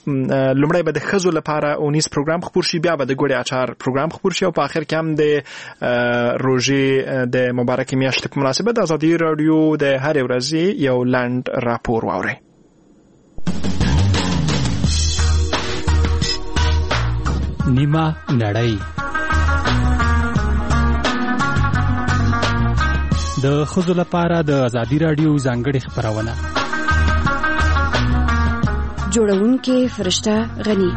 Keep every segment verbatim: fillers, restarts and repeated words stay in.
لومړی به د ښځو لپاره اونیز پروګرام خپور شي، بیا به د ګوړې اچار پروګرام خپور شي او په آخر کې هم د روژې د مبارکې میاشتې په مناسبت د ازادي راډیو د هرې ورځې یو لنډ راپور واورئ. نیمه نړۍ د ښځو لپاره د ازادي راډیو ځانګړې خپرونه. جوړونکې فرشته غني.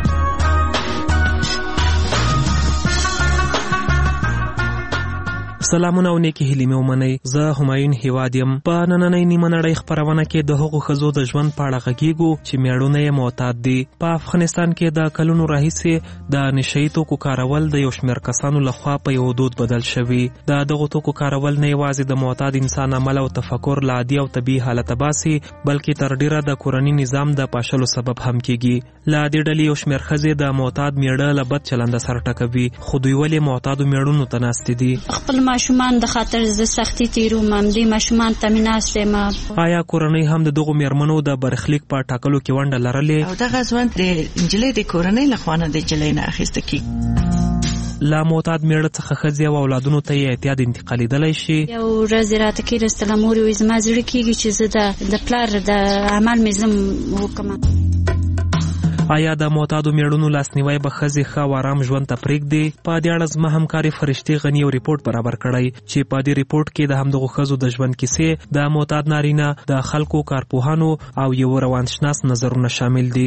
سلامونه او نیکی هیلې مې ومنئ. زه همایون هیواد یم. په نننۍ نیمه نړۍ خپرونه کې د هغو ښځو د ژوند په اړه غږیږو چې میړونه یې معتاد دي. په افغانستان کې د کلونو راهیسې د نشه یي توکو کارول د یو شمېر کسانو لخوا په یو دود بدل شوي. د دغو توکو کارول نه یوازې د معتاد انسان عمل او تفکر له عادي او طبیعي حالته باسي، بلکې تر ډیره د کورني نظام د پاشلو سبب هم کیږي. له دې ډلې یو شمېر ښځې د معتاد میړه له بد چلنده سر ټکوي، خو دوی ولې معتادو میړونو ته ناستې دي؟ خپل ماشومان د خاطر ز سختي تیروم دې ماشومان ته میناسته ما. آیا کورنۍ هم د دغو میرمنو د برخلیک په ټاکلو کې ونډه لرلې؟ او دغه ژوند د انجلۍ د کورنۍ له خوا نه د انجلۍ نه اخیسته کیږي. لا معتاد میړه څخه ښځې او اولادونو ته یې اعتیاد انتقالیدلی شي. یو ورځ راته کېناستله مور وایي زما زړه کېږي چې زه د پلار د عمل مې زه وکړم. آیا د معتادو میړونو لاسنیوی به ښځې ښه او آرام ژوند ته پرېږدي؟ په دې اړه زما همکارې فرشتې غني یو ریپورټ برابر کړی چې په دې ریپورټ کې د همدغو ښځو د ژوند کیسې، د معتاد نارینه، د خلکو، کارپوهانو او یو روانشناس نظرونه شامل دي.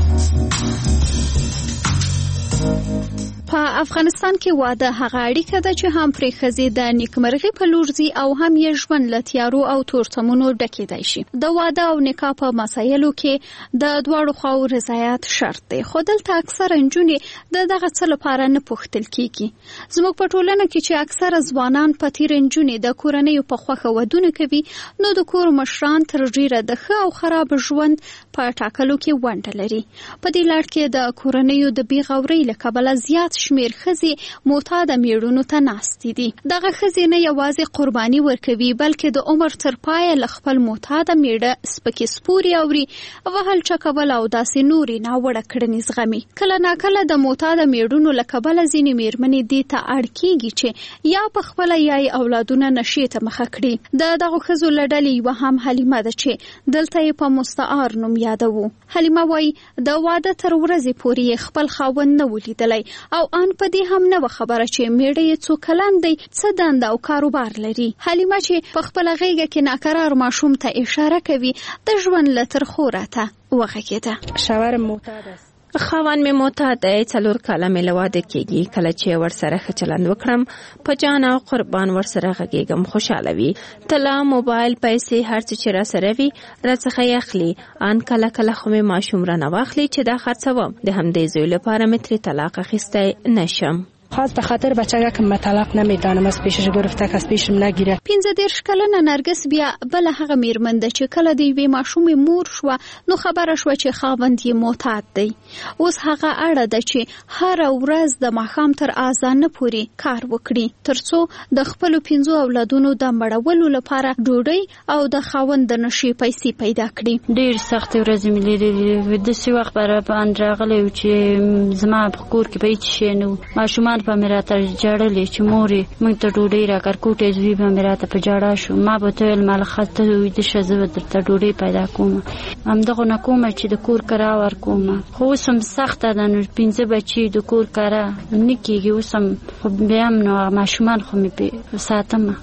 په افغانستان کې واده هغه اړیکه ده چې هم پرې ښځې د نیکمرغي په لور ځي او هم یې ژوند له تیارو او تورتمونو ډکېدای شي. د واده او نکاح په مسایلو کې د دواړو خواو رضایت شرط دی، خو دلته اکثره نجونې د دغه څه لپاره نه پوښتل کېږي. زموږ په ټولنه کې چې اکثره ځوانان په تیر نجونې د کورنیو په خوښه ودونه کوي، نو د کور مشران تر ډیره د ښه او خراب ژوند په ټاکلو کې ونډه لري. په دې لړ کې د کورنیو د بې غورۍ له کبله زیات شمیر ښځې معتاده میړونو ته ناستې دي. دغه ښځې نه یوازې قرباني ورکوي، بلکې د عمر تر پایه له خپل معتاده میړه سپکې سپورې اوري، وهل چکول او داسې نورې ناوړه کړنې زغمي. کله ناکله د معتاده میړونو له کبله ځینې میرمنې دې ته اړ کېږي چې یا پخپله یا یې اولادونه نشې ته مخه کړي. د دغو ښځو له ډلې یوه هم حلیمه ده چې دلته یې په مستعار نوم یادوو. حلیمه وایي د واده تر ورځې پورې یې خپل خاوند نه و لیدلی او ان په دې هم نه و خبره چې میړه یې څو کلن دی، څه دنده او کاروبار لري. حلیمه چې په خپله غېږه کې ناقرار ماشوم ته اشاره کوي، د ژوند له ترخو راته وغږېده. شوهرم معتاد است. خاوند می معتاد دی، څلور کاله مې له واده کېږي. کله چې ورسره ښه چلند وکړم، په جان او قربان ورسره غږېږم، خوشحاله وي. طلا، موبایل، پیسې، هر څه چې راسره وي راڅخه یې اخلي. ان کله کله خو مې ماشوم رانه واخلي چې دا خرڅوم. د همدې زوی لپاره مې ترې طلاق اخیستی نشم. خاص به خاطر بچه یکم طلاق نمیدانم از پیشش گرفته که از پیشم نگیره. پنځه دېرش کلنه نرګس بیا بل هغه میرمن ده چې کله د یوې ماشومې مور شوه نو خبره شوه چې خاوند یې معتاد دی. اوس هغه اړه ده چې هره ورځ د ماښام تر اذانه پورې کار وکړي ترڅو د خپلو پنځو اولادونو د مړولو لپاره ډوډۍ او د خاوند د نشې پیسې پیدا کړي. ډېر سختې ورځې مې لیدلې، داسې وخت به راباندې راغلی و چې زما په کور کې به هېڅ شی نه و. ماشومان په مې راته ژړلې چې مورې موږ ته ډوډۍ راکړ. کوټې زوی به مې راته په ژړا شو. ما به ته ویل مالخه ته ویده شه، زه به درته ډوډۍ پیدا کوم. همدغو نه کومه چې د کور کرا ورکومه. خو اوس هم سخته ده، نو پنځه بچي د کور کرا نه کېږي. اوس هم خو بیا هم نو ماشومان خو مې پې ساتمه.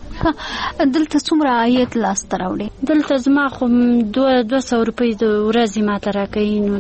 دلته څومره عاید لاسته راوړې؟ دلته زما خو دوه دوه سوه روپۍ د ورځې ماته راکوي. نو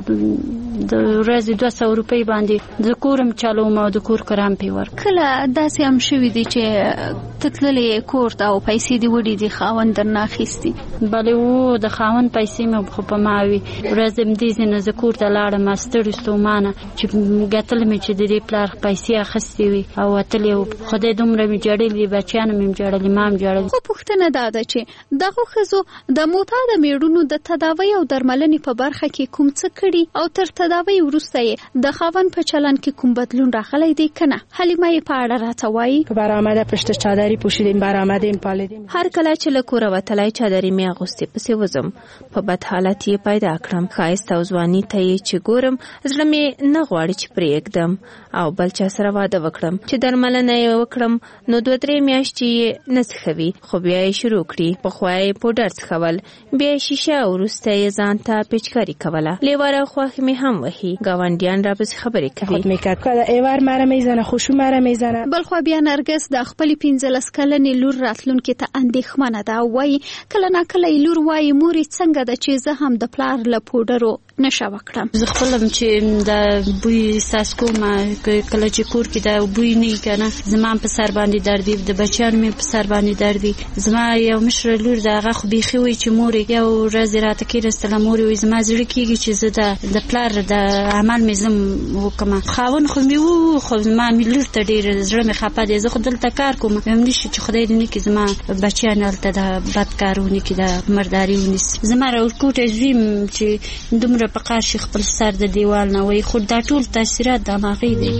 د ورځې دوه سوه روپۍ باندې د کور هم چلوم او د کور کرا هم پې ورکوم. کله داسې هم شوي دي چې ته تللې کور ته او پیسې دې وړي دي خاوند درنه اخیستي؟ بلې و، د خاوند پیسې مې خو په ما وي. ورځ همدې ځینې زه کور ته لاړم، ستړې ستومانه چې ګټلې مې چې د دې پلار پیسې اخیستې وي او وتلې و. خدای دومره مې ژړلي، بچیانو مې ژړلي، ما هم ژړلي. خو پوښتنه دا ده چې دغو ښځو د معتاده میړونو د تداوی او درملنې په برخه کې کوم څه کړي او تر تداوی وروسته یې د خاوند په چلند کې کوم بدلون راغلی دی که نه؟ حلیمه یې په اړه راته وایي. که برآمده پشت چادر ساری پوشیدیم برآمدیم پالیدیم. هر کله چې له کوره وتلای چادرې مې اغوستې پسې وځم په بد حالت یې پیدا کړم. ښایست او ځواني ته یې چې ګورم زړه مې نه غواړي چې پرېږدم او بل چا سره واده وکړم. چې درملنه یې وکړم نو دوه درې میاشتې یې نه څښوي، خو بیا یې شروع کړي. پخوا یې پوډر څښول، بیا یې شیشه او وروسته یې ځان ته پیچکاري کوله. لیوار او خوښې مې هم وهي. ګاونډیان راپسې خبرې کوي. خود میکرد که ایوار مرا میزنه، خوشو مرا میزنه. بلخوا بیا نرګس د خپلې پنځلس کلنې لور راتلونکي ته اندېښمنه ده او وایي کله ناکله یې لور وایي مورې څنګه ده چې زه هم د پلار له پوډرو نشه وکړم. زه خپلم چې د بوی احساس کوم کله چې کور کې د بوی نه کنه زما په سر باندې درد دی، د بچیان مې په سر باندې درد دی. زما یو مشر لور د هغه خو بيخي وي چې مور یې یو ورځ راته کېرستله مور یې زما زړه کېږي چې زه د د پلار د عمل مې زم وکم. خاون خو مې وو خو ما مې لور ته ډېر زړه مې خپه دی. زه خو دلته کار کوم هم نشي چې خدای دې نه کې زما بچیان هلته د بد کارونه کې د مرداري ونیسي. زما راوکوټه زویم چې دومره په قار شي خپل سر د دیوال نه وای خو دا ټول تاثیرات دماغي دي.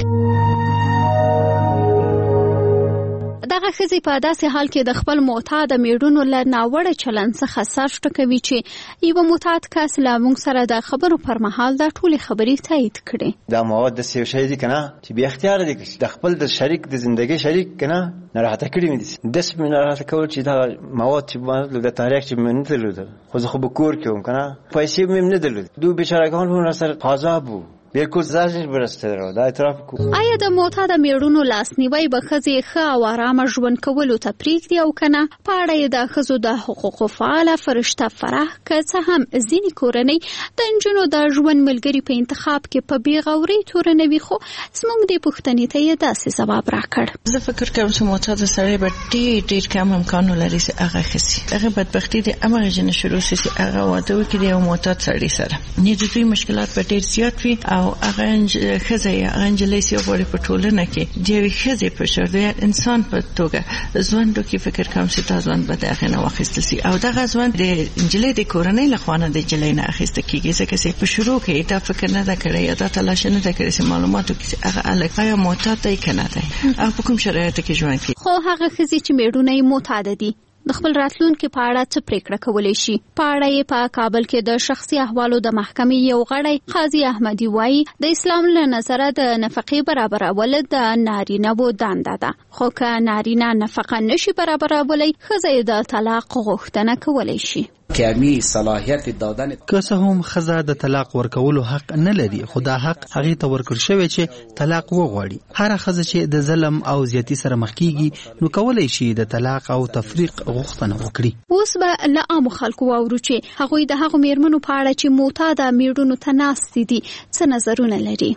دغه ښځې په داسې حال کې د خپل معتاد میړونو له ناوړه چلند څخه سر ټکوي چې یو معتاد کس له موږ سره د خبرو پر مهال دا ټولې خبرې تایید کړي. دا مواد د څه شي دي کنه چې بیا اختیار دي د خپل د شریک د ژوندۍ شریک کنه نه راته کړی مې دي د سم نه راته کول چې دا مواد چې باندې د تاریخ چې من ته لود خو زه خو به کور کوم کنه پیسې مې نه درلود. دوی بیچارهګان ور سره عذاب وو بالکل زاجر برسته درو دا اعتراف کو. آیا د معتاد میړونو لاسنیوي به ښځې ښه او آرامه ژوند کولو ته پرېږدي او که نه؟ په اړه یې د ښځو د حقوقو فعاله فرشته فرح که څه هم ځینې کورنۍ د نجونو د ژوند ملګري په انتخاب کې په بېغورۍ تورنوي، خو زموږ دې پوښتنې ته یې داسې ځواب راکړ. زه فکر کوم چې معتاد سړی به ډېر ډېر کم امکانو لري چې هغه ښځې هغه بدبختي د همغه جنه شروع شي چې هغه واده وکړي د یو معتاد سړي سره. نه د دوی مشکلات به ډېر زیات وي او هغه ښځه یا انجلۍ چې غواړي په ټولنه کې د یوې ښځې په شر د انسان په توګه ژوند وکړي، فکر کوم چې دا ژوند به د هغې نه واخیستل شي او دغه ژوند د نجلۍ د کورنۍ له خوا نه د نجلۍ نه اخیسته کېږي ځکه چې په شروع کې دا فکر نه ده کړی یا دا تلاش نه ده کړی چې معلومات وکړي چې هغه هلک آیا معتاد دی که نه دی، هغه په کوم شرایطو کې ژوند کوي. خو هغه ښځې چې میړونه یې معتاده دي د خپل راتلونکي په اړه څه پریکړه کولی شي؟ په اړه یې په کابل کې د شخصي احوالو د محکمې یو غړی قاضي احمدي وایي د اسلام له نظره د نفقې برابرول د نارینه‌وو دنده ده، خو که نارینه نفقه نشي برابرولی ښځه د طلاق غوښتنه کولی شي. کمی صلاحیت دادن که څه هم ښځه د طلاق ورکولو حق نه لري، خو دا حق هغې ته ورکړل شوی چې طلاق وغواړي. هره ښځه چې د ظلم او زیاتي سره مخ کیږي نو کولی شي د طلاق او تفریق غوښتنه وکړي. اوس به له عامو خلکو واورو چې هغوی د هغو میرمنو په اړه چې معتاده میړونو ته ناستې دي څه نظرونه لري.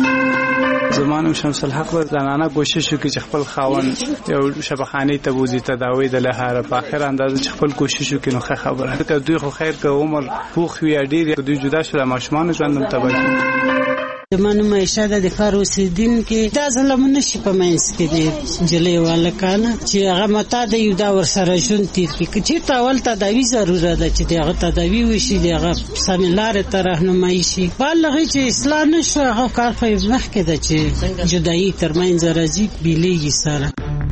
زمانم شمس الحق و زنانه کوشش وکړي چې خپل خاوند یو شفاخانه ته بوزي تداوی د لهاره په اخر اندازه چې خپل کوشش وکړي نو ښه خبره که دوی خو خیر که عمر پوخ وي ډېر دوی جدا شول ماشومان ژوند هم تباه کړي. زمانو معیشه د ښار اوسېدونکي دا ظلمونه شي په منځ کې دي نجلۍ والکانه چې هغه معتاده یو دا ورسره ژوند تېر کړي که چېرته اول تداوي ضروره ده چې د هغه تداوي وشي د هغه سمې لارې ته رهنمایي شي. بالغې چې اصلاح نه شو هغه کار خو یې مخکې ده چې جدایي تر منځ راځي بېلېږي سره.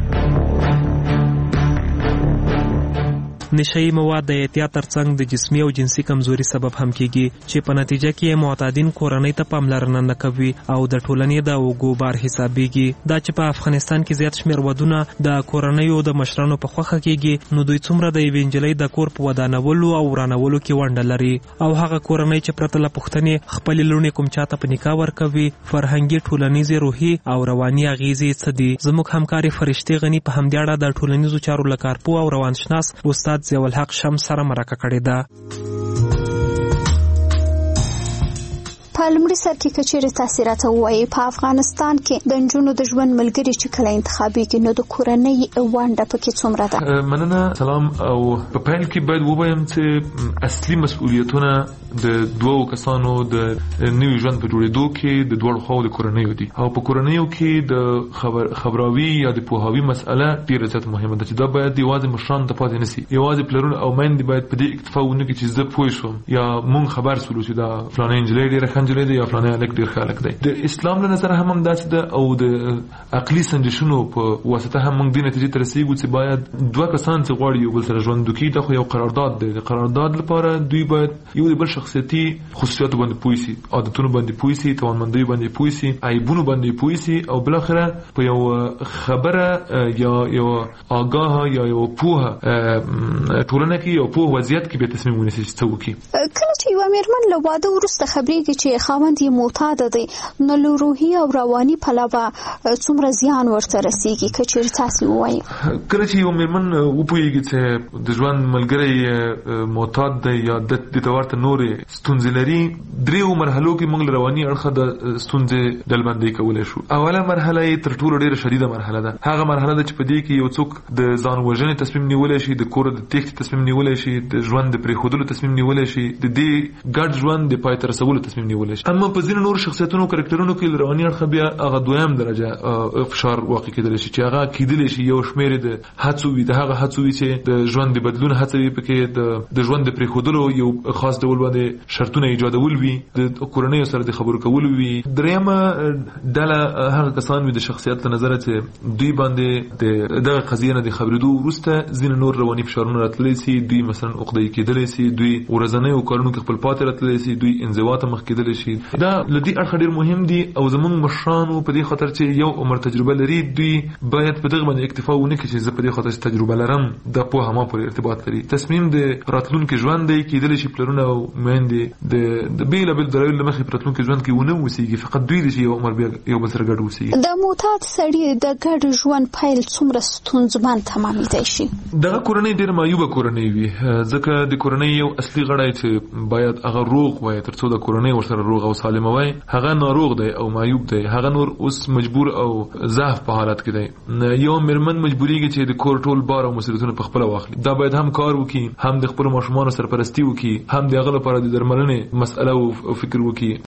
نشئی مواد د اعتیاد ترڅنګ د جسمي او جنسي کمزوري سبب هم کیږي چې په نتیجه کې معتادین کورنۍ ته پاملرنه نه کوي او د ټولنې د اوږو بار حسابېږي. دا چې په افغانستان کې زیات شمېر ودونه د کورنیو د مشرانو په خوښه کیږي نو دوی څومره د یوې نجلۍ د کور په ودانولو او ورانولو کې ونډه لري او هغه کورنۍ چې پرته له پوښتنې خپلې لوڼې کوم چاته په نکاح ورکوي فرهنګي ټولنیزې روحي او رواني اغیزې څه دي. زموږ همکارې فرشتې غني په همدې اړه د ټولنیزو چارو له کارپوه او روانشناس استاد ضیاء الحق شمس سره مرکه کړې ده. په لومړي سر کې که چیرې تاسې راته ووایئ په افغانستان کې د نجونو د ژوند ملګري چې کله انتخابېږي نو د کورنۍ ونډه پکې څومره ده؟ مننه. سلام. او په پیل کې باید ووایم چې اصلي مسؤلیتونه د دوو کسانو د نوي ژوند په جوړېدو کې د دواړو خواو د کورنیو دي او په کورنیو کې د خبر خبراوي یا د پوهاوي مسأله ډېره زیاته مهمه ده چې دا باید یوازې مشرانو ته پاتې نه سي. یوازې پلرونه او میندې باید په دې اکتفا ونه کړي چې زه پوه شوم یا مونږ خبر سولو چې دا فلانه نجلۍ ډېره ښه انجلې دی یا فلانه الک ډیر خلک دی. د اسلام له نظر هم داسې ده او د عقلي سنجشونو په واسطه هم موږ د نتیجې ته رسیږو چې باید دوه کسان چې غواړي یو بل سره ژوند وکړي دا خو یو قرارداد دی. د قرارداد لپاره دوی باید یو د بل شخصیتي خصوصیاتو باندې پوه شي، عادتونو باندې پوه شي، توانمندیو باندې پوه شي، عیبونو باندې پوه شي او بل اخره په یو خبره یا یو آگاه یا یو پوهه ټولنه کې یو پوه وضعیت کې به تصمیم ونیسي چې څه وکړي. کله چې یو مېرمن له واده وروسته خبرېږي چې خاوند یې معتاد دی نو له روحي او رواني پلوه څومره زیان ورته رسیږي که چېرې تاسې ووایي؟ کله چې یو مېرمن وپوهېږي چې د ژوند ملګری معتاد دی یا د ته ورته نورې ستونزې لري، دریو مرحلو کې موږ له رواني اړخه د ستونزې ډلبندي کولی شو. اوله مرحله یې تر ټولو ډېره شدیده مرحله ده. هغه مرحله ده چې په دې کې یو څوک د ځان وژنې تصمیم نیولی شي، د کور د تېښتې تصمیم نیولی شي، د ژوند د پرېښودلو تصمیم نیولی شي، د دې ګډ ژوند د پای ته رسولو تصمیم نیولی شي. اما په ځینو نورو شخصیتونو کرکټرونو کې له رواني اړخه بیا هغه دویم درجه فشار واقع کېدلی شي چې هغه کېدلی شي یو شمېر د هڅو وي، د هغه هڅو وي چې د ژوند د بدلون هڅه وي، پکې د ژوند د پرېښودلو یو خاص ډول باندې شرطونه ایجادول وي، د کورنیو سره د خبرو کول وي. درېیمه ډله هغه کسان وي د شخصیت له نظره چې دوی باندې د دغه قضیې نه د خبرېدو وروسته ځینې نور رواني فشارونه راتللی سي، دوی مثلا عقده‌ای کېدلی سي، دوی ورځنیو کارونو کې خپل پاتې راتللی سي، دوی انزوا ته مخ کېدلی شي. دا له دې اړخه ډېر مهم دي او زموږ مشرانو په دې خاطر چې یو عمر تجربه لري دوی باید په دغه باندې اکتفا ونه کړي چې زه په دې خاطر چې تجربه لرم دا پوهه ما پورې ارتباط لري. تصمیم د راتلونکي ژوند دی، کېدلی شي پلرونه او میندې د بېلابېلو دلایلو له مخې په راتلونکي ژوند کې ونه اوسېږي، فقط دوی دي چې یو عمر بیا یو بل سره ګډ اوسېږي. د معتاد سړي د ګډ ژوند پیل څومره ستونزمن تمامېدی شي؟ دغه کورنۍ ډېره معیوبه کورنۍ وي، ځکه د کورنۍ یو اصلي غړی چې باید هغه روغ وای تر څو د کورنۍ ورسره روغ او سالمه وای، هغه ناروغ دی او معیوب دی. هغه نور اوس مجبور او ضعف په حالت کې دی. یو مېرمن مجبوریږي چې د کور ټول بار او مسؤلیتونه په خپله واخلي. دا باید هم کار وکړي، هم د خپلو ماشومانو سرپرستي وکړي، هم د هغه لپاره د درملنې مسأله او فکر وکړي.